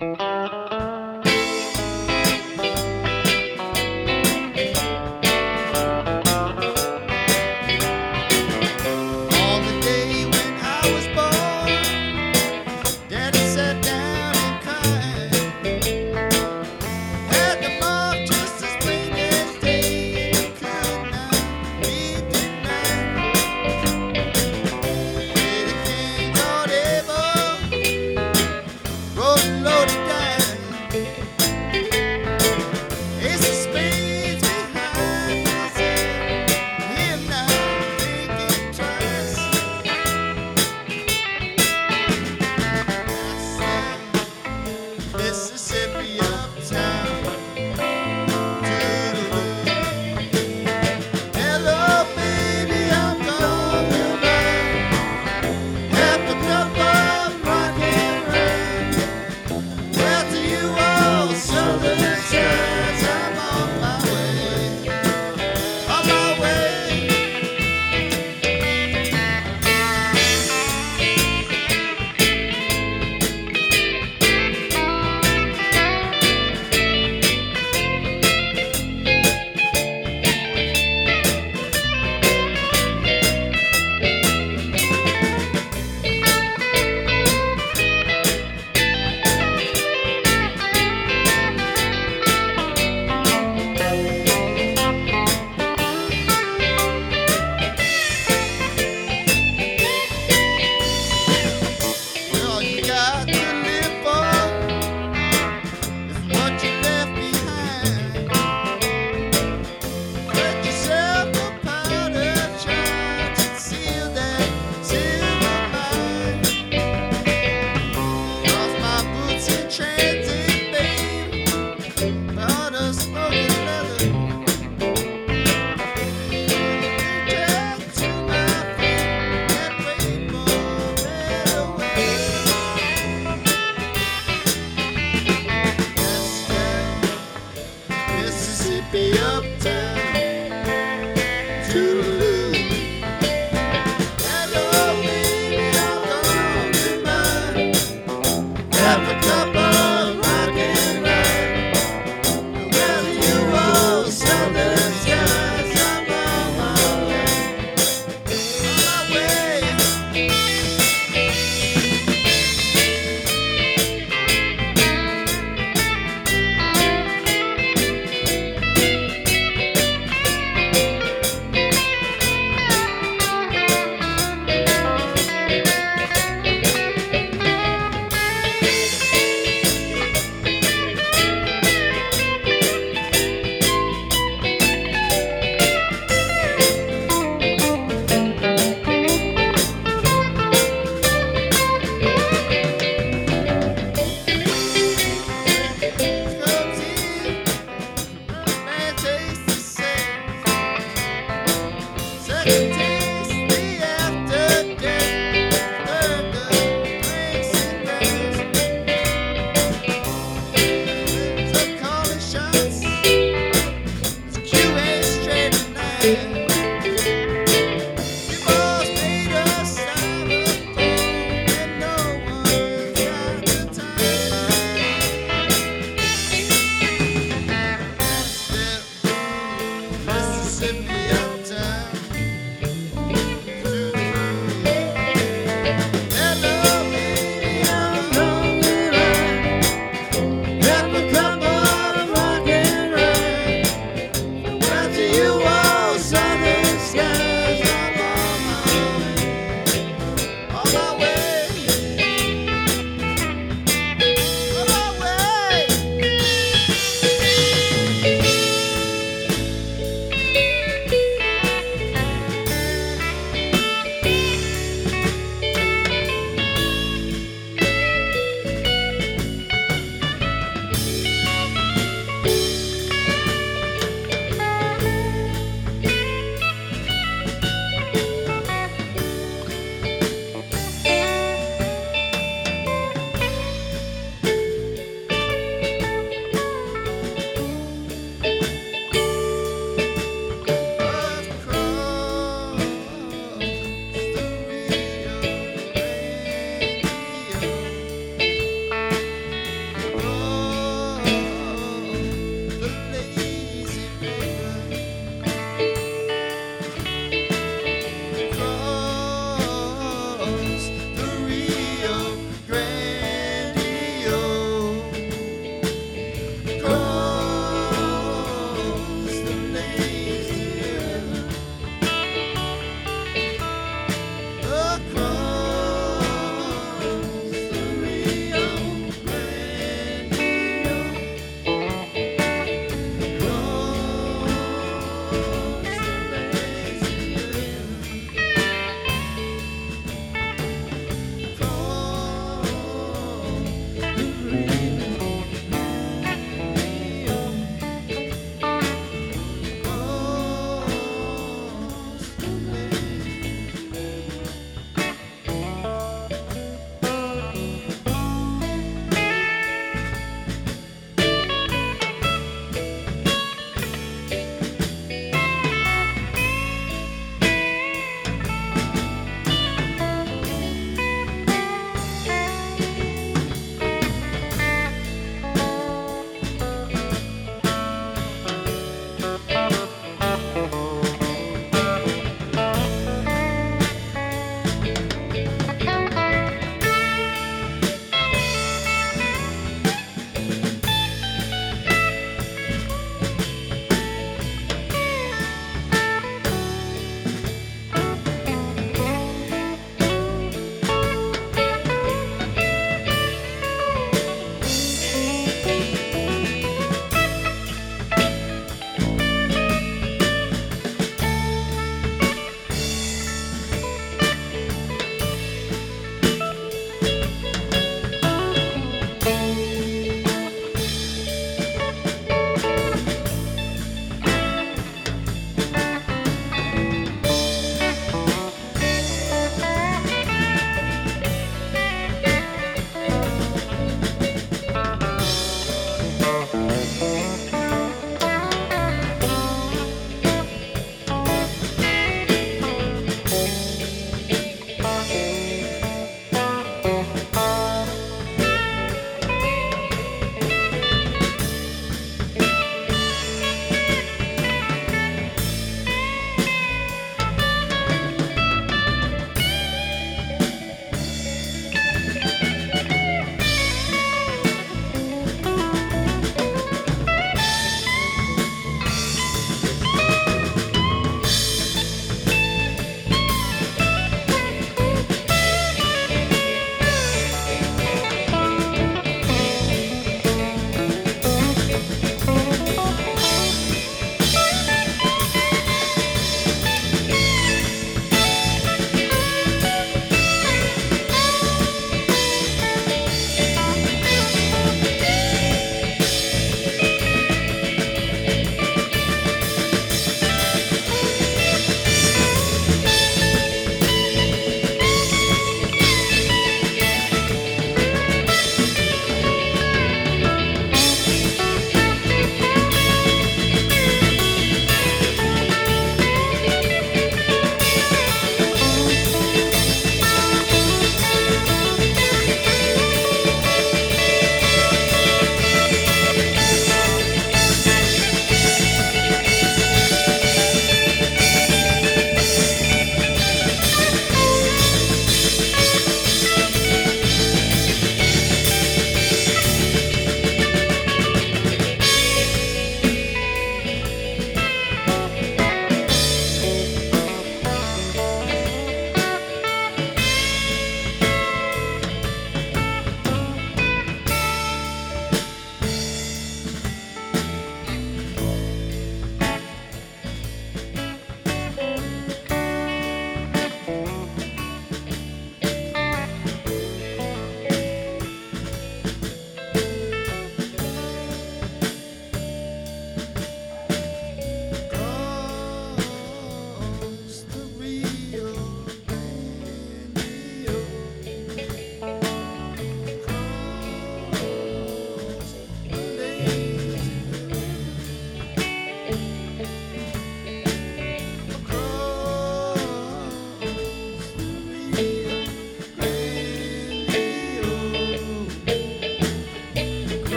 On the day when I was born, Daddy sat down and cried. Had the mark just as plain as day. It could not be denied. Eddie King Lord Abel wrote a loaded dime. Ace of spades behind his head. Him not thinking twice. Mississippi uptown, toodaloo. Hello, baby, I'm coming back. Half a cup of rock and roll. Well, to you all southern skies, I'm on my way, on my way. All you got to live for is what you left behind. Get yourself a powder charge and seal that silver mine. Lost my boots in transit, babe. Powder smoking leather. Down to my feet and wait for better weather. Mississippi uptown, toodaloo. Hello, baby, I'm coming by. Half a cup of rock and roll. Well, you all southern skies, I'm on my way, on my way.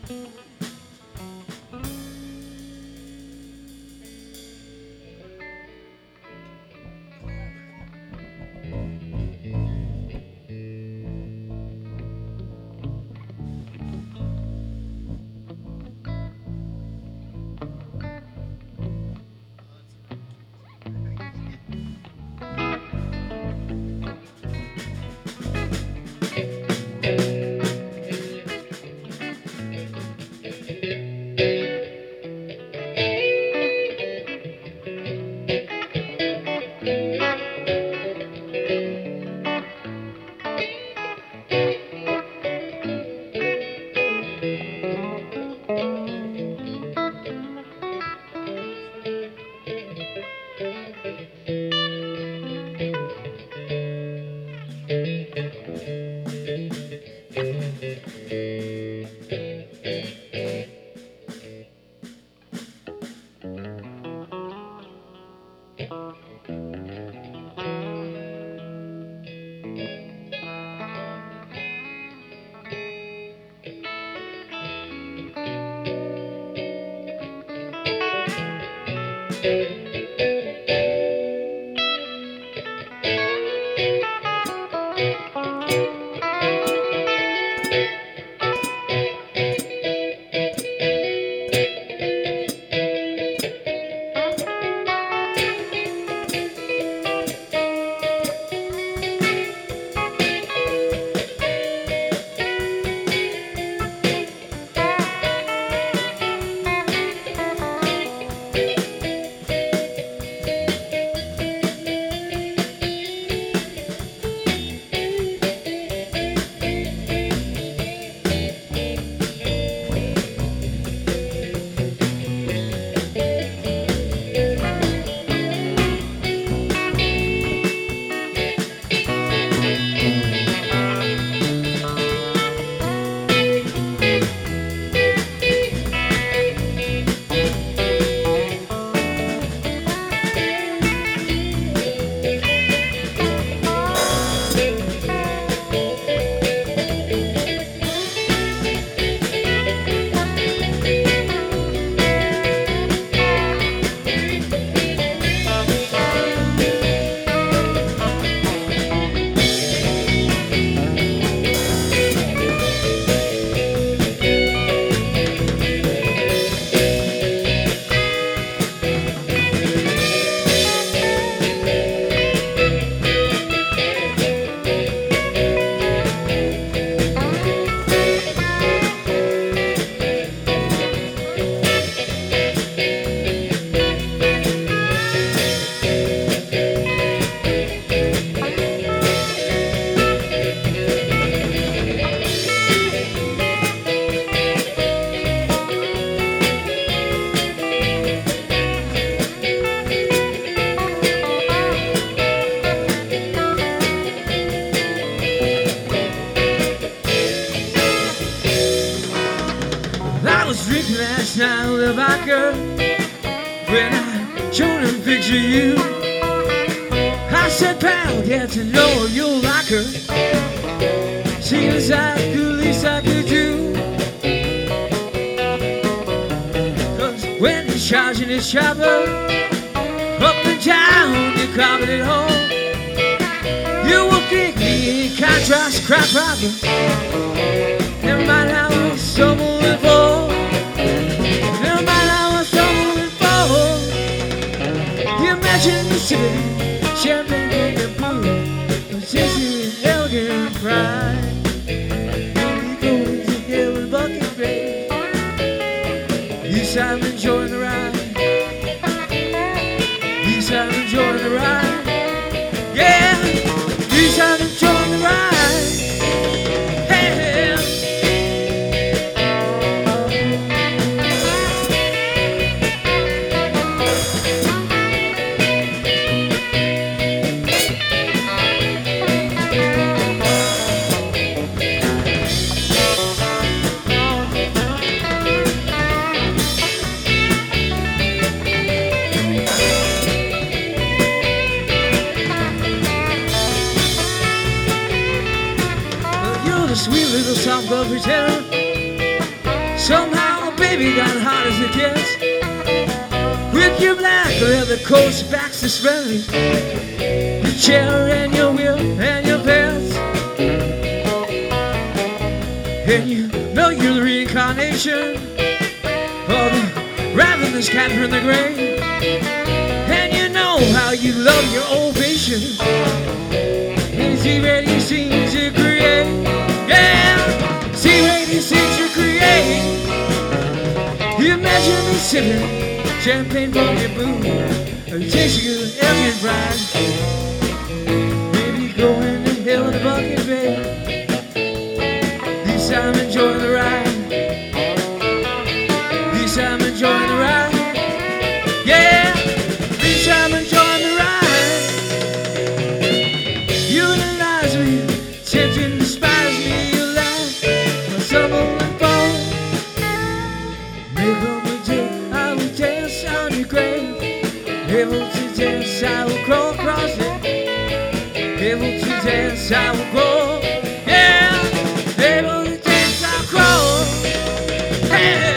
was drinking last night with a vodka when I showed him a picture of you. I said, pal, get to know you'll like her. Seeing as I could, least I could do. Cause when he's charging his chopper up and down the carpeted hall, you will kick me in contrast crap proper. Never mind how I stumble and fall. Never mind how I stumble and fall. You imagine me sipping champagne and blue, position elegant pride. We go together with bucket gray. Yes, I'm enjoying the ride. Yes, I'm enjoying the ride. Yeah, yes, I'm enjoying the ride. The sweet little soft girl pretender, Somehow, baby, got hot as it gets. With your black leather coats, backs to smelling, your chair and your wheel and your pants. And you know you're the reincarnation of the ravenous cat from the grave. And you know how you love your old patient. Z-Radio seems to create, yeah, Z-Radio seems to create. You imagine me sipping champagne from your booth, tasting good alien fries. Maybe going to hell in a bucket, babe. This time enjoying the ride. This time enjoying the ride. Yeah, this time enjoying the ride. You analyze me, tend to despise me, you lie. My summer and fall. Make up a day, I will dance on your grave. Able to dance, I will crawl across it. Able to dance, I will crawl. Yeah, able to dance, I'll crawl. Yeah.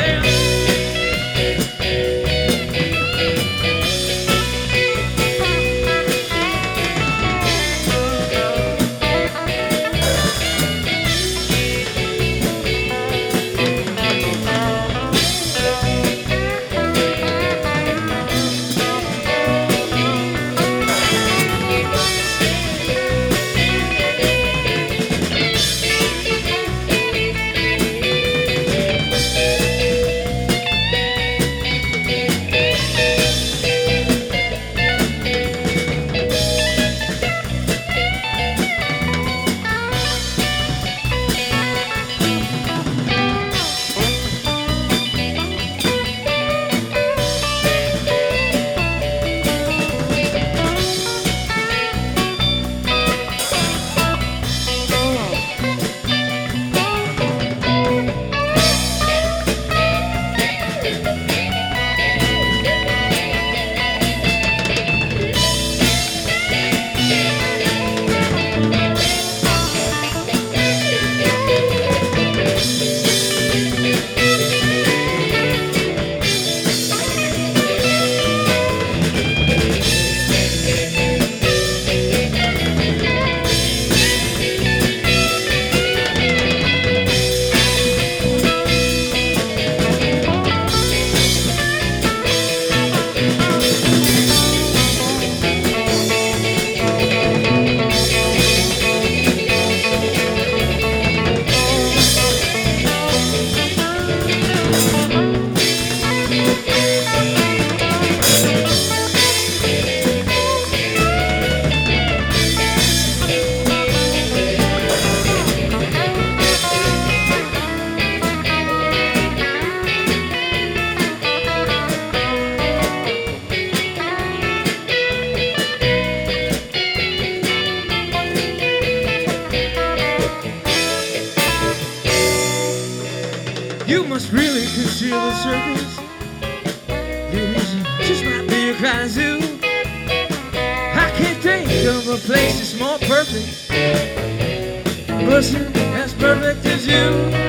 You must really conceal the circus. This just might be your kind of zoo. I can't think of a place that's more perfect, wasn't as perfect as you.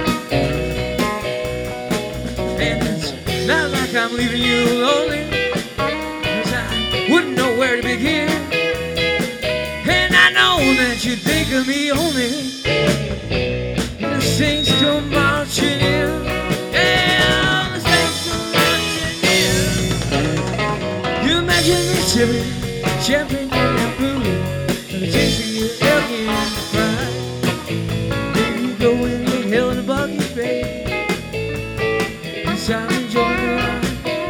And it's not like I'm leaving you lonely, 'cause I wouldn't know where to begin. And I know that you think of me only the saints come marching in. Yeah, the saints come marching in. You imagine me sipping champagne from your booth and tasting your alien fries. Maybe going to hell in a bucket, babe. Yes, I'm enjoying the ride.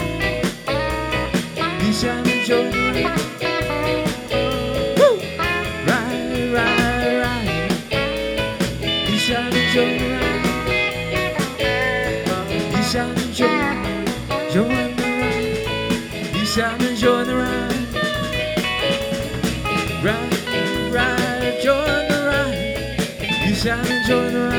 Yes, I'm enjoying the ride. Woo! Ride, ride, ride. Yes, I'm enjoying the ride. Yes, I'm enjoying the ride. Yes, I'm enjoying the ride. Ride, ride, enjoying the ride. Yes, I'm enjoying the ride.